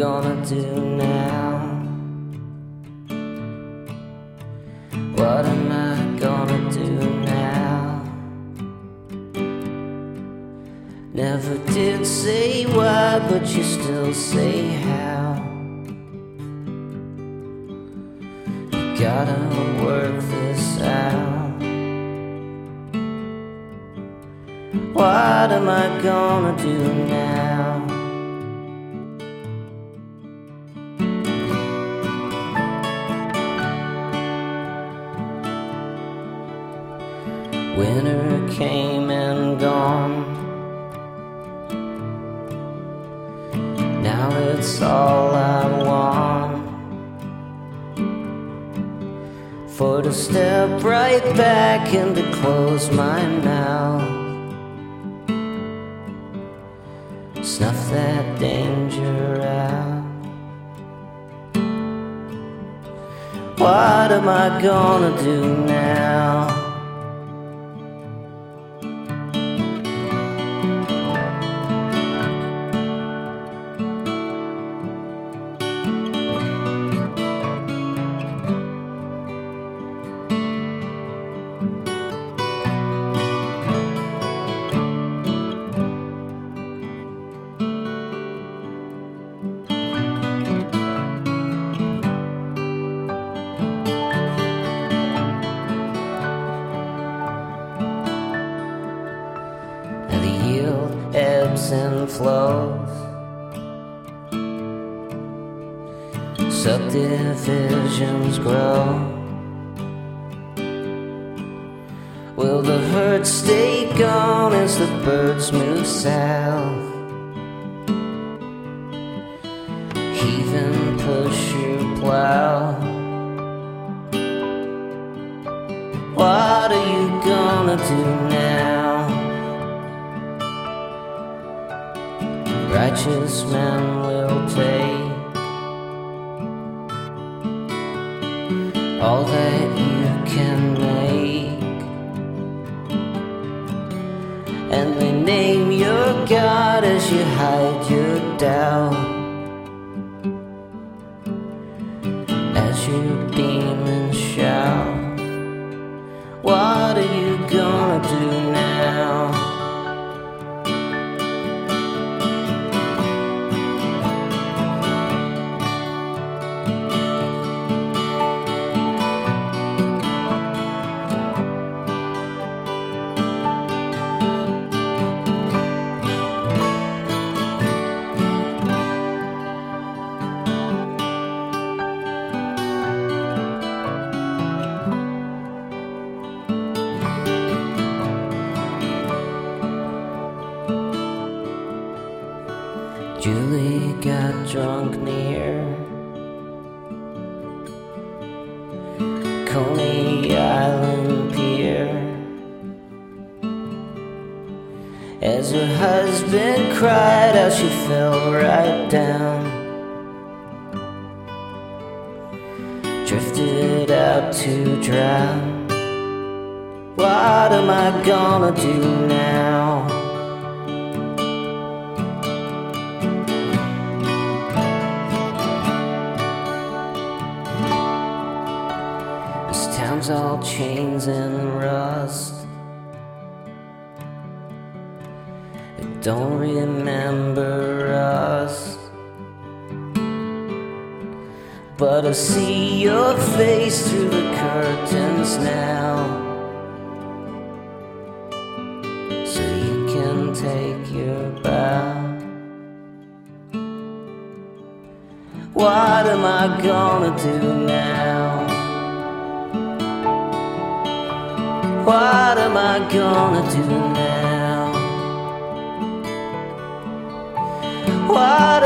gonna do now? What am I gonna do now? Never did say why, but you still say how. You gotta work this out. What am I gonna do now? Winter came and gone. Now it's all I want. For to step right back and to close my mouth, snuff that danger out. What am I gonna do now? Ebbs and flows, subdivisions grow. Will the herd stay gone as the birds move south? Heave and push your plow. What are you gonna do now? Righteous men will take all that you can make, and they name your God as you hide your doubt, as your demons shout. What are you gonna do now? Julie got drunk near Coney Island Pier as her husband cried out, she fell right down, drifted out to drown. What am I gonna do now? This town's all chains and rust. It don't remember us, but I see your face through the curtains now, so you can take your bow. What am I gonna do now? What am I gonna do now? What